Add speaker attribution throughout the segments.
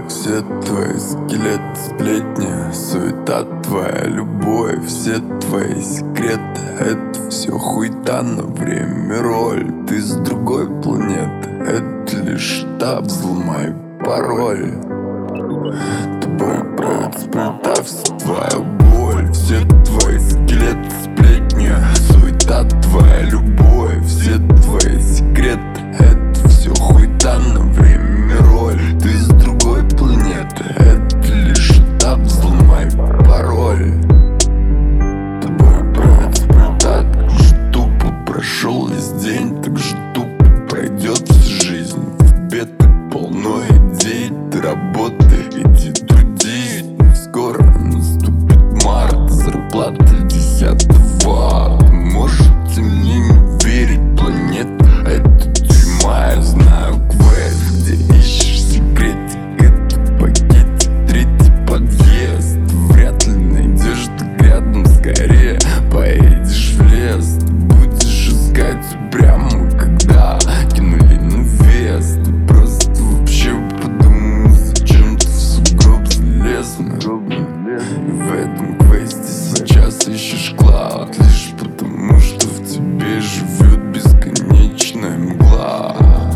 Speaker 1: все твои скелеты, сплетни, суета твоя любовь, все твои секреты. Это все хуета на время, роль. Ты с другой планеты, это лишь этап, взломай пароль. Тобой правит сплета, вся твоя боль, все твои скелеты, сплетни, суета твоя любовь, все твои секреты. Это все хуета на время, роль. Ты с другой планеты, это лишь этап, взломай пароль. Тобой правит сплета, так же тупо прошел весь день, так же тупо пройдет вся жизнь. В тебе ты полно идей, ты работай, иди трудись. Скоро наступит март, зарплата 10-го. Ты можете мне не верить, планета — это тюрьма. Я знаю квест, где ищешь секретик, это пакетик, третий подъезд. Вряд ли найдешь ты рядом, скорее поедешь в лес. Ты будешь искать прямо, когда кинули на вес. Ты просто вообще подумай, зачем ты в сугроб залез. И в этом квесте сейчас ищешь клад, лишь потому, что в тебе живет бесконечная мгла.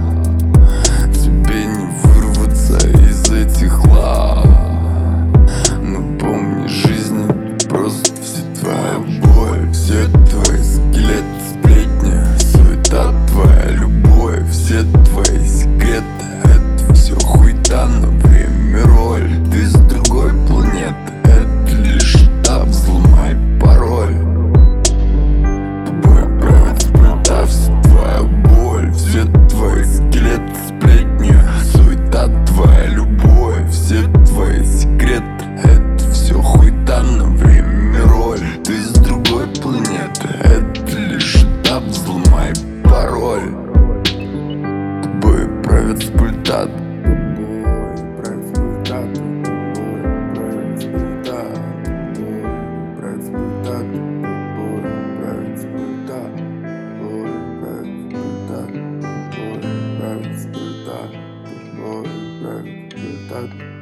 Speaker 1: Тебе не вырваться из этих лав. Но помни, жизнь — это просто вся твоя боль, все твои скелеты, сплетни, суета твоя любовь, все твои секреты. Это все хуета на время, роль. Ты с другой планеты, это лишь этап, взломай пароль. Тобой правит сплета, вся твоя боль, все твои скелеты, сплетни, суета твоя любовь, все твои секреты. Это все хуета на время, роль. Ты с другой планеты, это лишь этап, взломай пароль. Тобой правит сплета. That